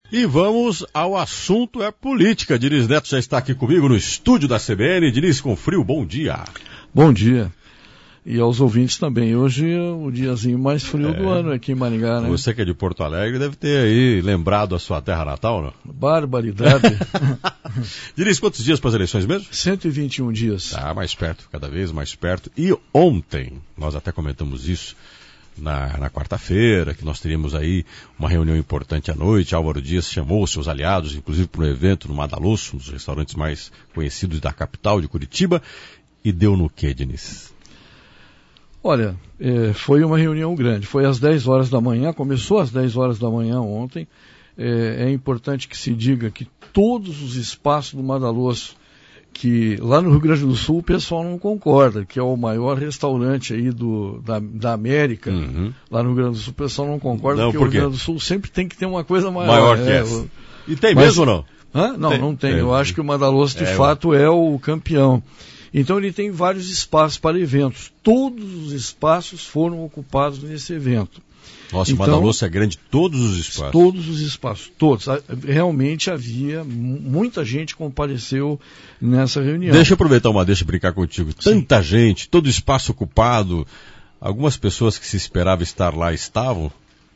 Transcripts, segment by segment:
E vamos ao assunto política. Diniz Neto já está aqui comigo no estúdio da CBN. Diniz, com frio, bom dia. Bom dia. E aos ouvintes também. Hoje é o diazinho mais frio do ano aqui em Maringá, né? Você que é de Porto Alegre deve ter aí lembrado a sua terra natal, não? Barbaridade. Diniz, quantos dias para as eleições mesmo? 121 dias. Tá mais perto, cada vez mais perto. E ontem, nós até comentamos isso, na quarta-feira, que nós teríamos aí uma reunião importante à noite. Álvaro Dias chamou seus aliados, inclusive para um evento no Madalosso, um dos restaurantes mais conhecidos da capital de Curitiba, e deu no quê, Diniz? Olha, foi uma reunião grande, foi às 10 horas da manhã, começou às 10 horas da manhã ontem. É importante que se diga que todos os espaços do Madalosso, que lá no Rio Grande do Sul o pessoal não concorda, que é o maior restaurante aí da América, lá no Rio Grande do Sul o pessoal não concorda, porque o Rio Grande do Sul sempre tem que ter uma coisa maior que essa. E tem mesmo ou não? Não tem. Eu acho que o Madalosso de fato é o campeão. Então ele tem vários espaços para eventos. Todos os espaços foram ocupados nesse evento. Nossa, então, o Madalosso é grande, todos os espaços. Todos os espaços, todos. Realmente havia, muita gente compareceu nessa reunião. Deixa eu aproveitar deixa eu brincar contigo. Tanta gente, todo espaço ocupado, algumas pessoas que se esperava estar lá estavam?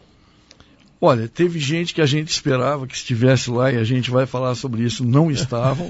Olha, teve gente que a gente esperava que estivesse lá, e a gente vai falar sobre isso, não estavam,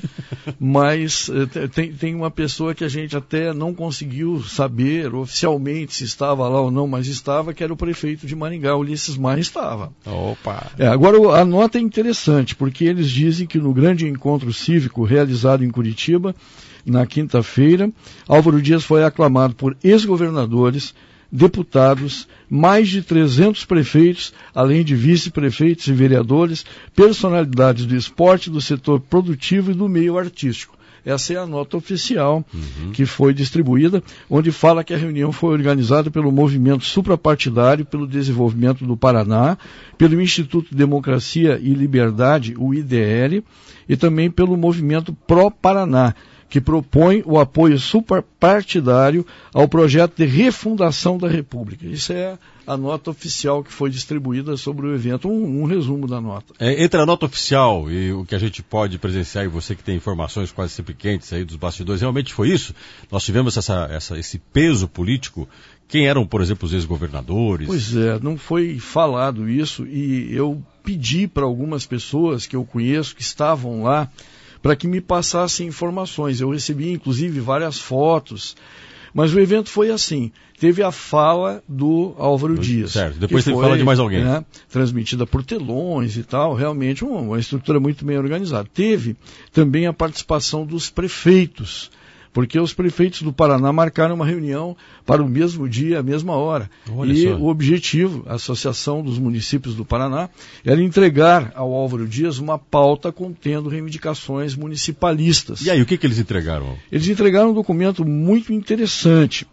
mas tem uma pessoa que a gente até não conseguiu saber oficialmente se estava lá ou não, mas estava, que era o prefeito de Maringá, Ulisses Maia, estava. Opa! Agora, a nota é interessante, porque eles dizem que no grande encontro cívico realizado em Curitiba, na quinta-feira, Álvaro Dias foi aclamado por ex-governadores, deputados, mais de 300 prefeitos, além de vice-prefeitos e vereadores, personalidades do esporte, do setor produtivo e do meio artístico. Essa é a nota oficial que foi distribuída, onde fala que a reunião foi organizada pelo Movimento Suprapartidário pelo Desenvolvimento do Paraná, pelo Instituto Democracia e Liberdade, o IDL, e também pelo Movimento Pró-Paraná, que propõe o apoio suprapartidário ao projeto de refundação da República. Isso é a nota oficial que foi distribuída sobre o evento, um resumo da nota. Entre a nota oficial e o que a gente pode presenciar, e você que tem informações quase sempre quentes aí dos bastidores, realmente foi isso? Nós tivemos esse peso político? Quem eram, por exemplo, os ex-governadores? Pois não foi falado isso, e eu pedi para algumas pessoas que eu conheço, que estavam lá, para que me passassem informações. Eu recebi, inclusive, várias fotos, mas o evento foi assim. Teve a fala do Álvaro Dias. Certo, depois teve fala de mais alguém. Transmitida por telões e tal, realmente uma estrutura muito bem organizada. Teve também a participação dos prefeitos, porque os prefeitos do Paraná marcaram uma reunião para o mesmo dia, a mesma hora. O objetivo, a Associação dos Municípios do Paraná, era entregar ao Álvaro Dias uma pauta contendo reivindicações municipalistas. E aí, o que eles entregaram? Eles entregaram um documento muito interessante,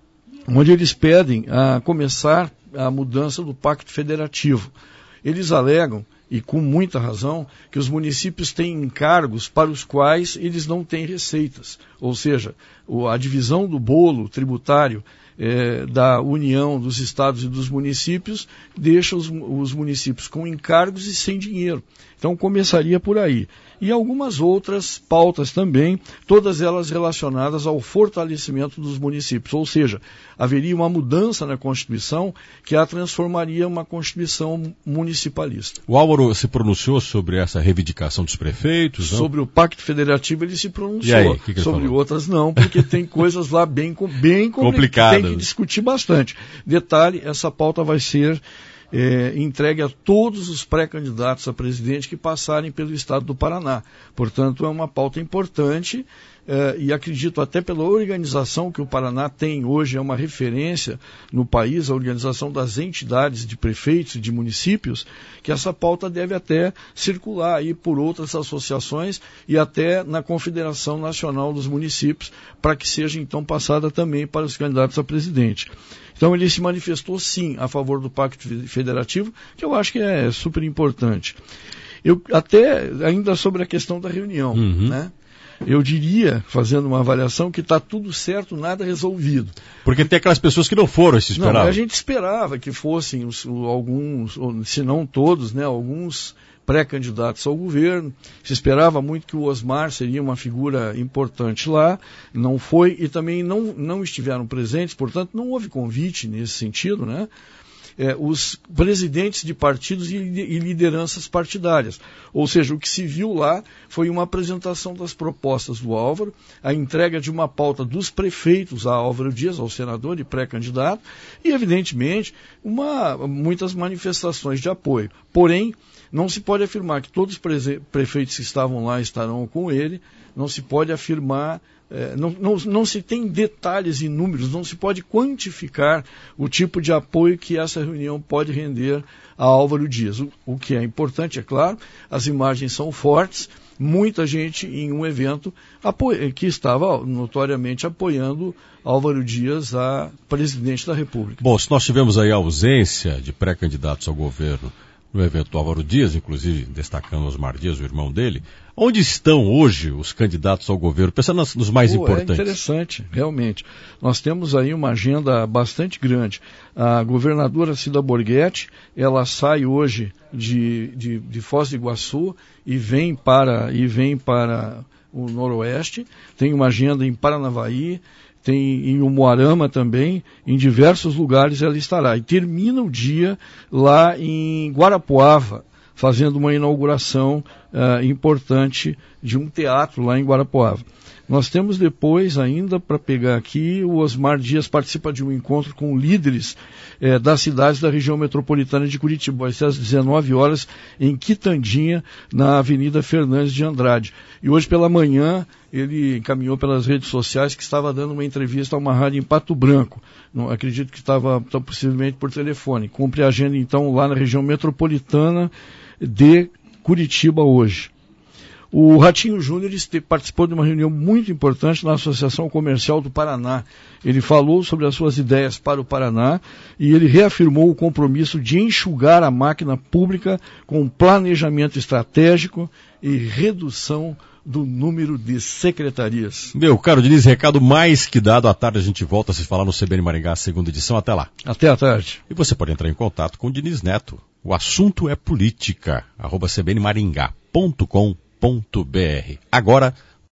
onde eles pedem a começar a mudança do Pacto Federativo. Eles alegam, e com muita razão, que os municípios têm encargos para os quais eles não têm receitas. Ou seja, a divisão do bolo tributário da União, dos estados e dos municípios deixa os municípios com encargos e sem dinheiro. Então começaria por aí. E algumas outras pautas também, todas elas relacionadas ao fortalecimento dos municípios. Ou seja, haveria uma mudança na Constituição que a transformaria em uma Constituição municipalista. O Álvaro se pronunciou sobre essa reivindicação dos prefeitos? Não? Sobre o Pacto Federativo ele se pronunciou. E aí, que ele sobre falou? Outras não, porque tem coisas lá bem complicadas. Tem que discutir bastante. Detalhe, essa pauta vai ser entregue a todos os pré-candidatos a presidente que passarem pelo estado do Paraná. Portanto, é uma pauta importante e acredito até pela organização que o Paraná tem hoje, é uma referência no país, a organização das entidades de prefeitos e de municípios, que essa pauta deve até circular aí por outras associações e até na Confederação Nacional dos Municípios, para que seja então passada também para os candidatos a presidente. Então ele se manifestou sim a favor do Pacto Federativo, que eu acho que é super importante. Até ainda sobre a questão da reunião, né? Eu diria, fazendo uma avaliação, que está tudo certo, nada resolvido. Porque tem aquelas pessoas que não foram, se esperavam. Não, a gente esperava que fossem alguns, se não todos, né, alguns pré-candidatos ao governo. Se esperava muito que o Osmar seria uma figura importante lá, não foi, e também não estiveram presentes, portanto não houve convite nesse sentido, né? Os presidentes de partidos e lideranças partidárias. Ou seja, o que se viu lá foi uma apresentação das propostas do Álvaro, a entrega de uma pauta dos prefeitos a Álvaro Dias, ao senador e pré-candidato, e, evidentemente, muitas manifestações de apoio. Porém, não se pode afirmar que todos os prefeitos que estavam lá estarão com ele, não se pode afirmar, não se tem detalhes e números, não se pode quantificar o tipo de apoio que essa reunião pode render a Álvaro Dias. O que é importante, é claro, as imagens são fortes, muita gente em um evento que estava notoriamente apoiando Álvaro Dias a presidente da República. Bom, se nós tivemos aí a ausência de pré-candidatos ao governo no evento do Álvaro Dias, inclusive destacando Osmar Dias, o irmão dele, onde estão hoje os candidatos ao governo? Pensando nos mais importantes. É interessante, realmente. Nós temos aí uma agenda bastante grande. A governadora Cida Borghetti, ela sai hoje de Foz do Iguaçu e vem para o Noroeste. Tem uma agenda em Paranavaí, tem em Umuarama também, em diversos lugares ela estará. E termina o dia lá em Guarapuava, fazendo uma inauguração importante de um teatro lá em Guarapuava. Nós temos depois, ainda para pegar aqui, o Osmar Dias participa de um encontro com líderes das cidades da região metropolitana de Curitiba. Vai ser às 19 horas em Quitandinha, na Avenida Fernandes de Andrade. E hoje pela manhã ele encaminhou pelas redes sociais que estava dando uma entrevista a uma rádio em Pato Branco. Não, acredito que estava possivelmente por telefone. Cumpre a agenda então lá na região metropolitana de Curitiba hoje. O Ratinho Júnior participou de uma reunião muito importante na Associação Comercial do Paraná. Ele falou sobre as suas ideias para o Paraná e ele reafirmou o compromisso de enxugar a máquina pública com planejamento estratégico e redução do número de secretarias. Meu caro Diniz, recado mais que dado. À tarde a gente volta a se falar no CBN Maringá, segunda edição. Até lá. Até à tarde. E você pode entrar em contato com o Diniz Neto. O assunto é política. @cbnmaringá.com.br. Agora,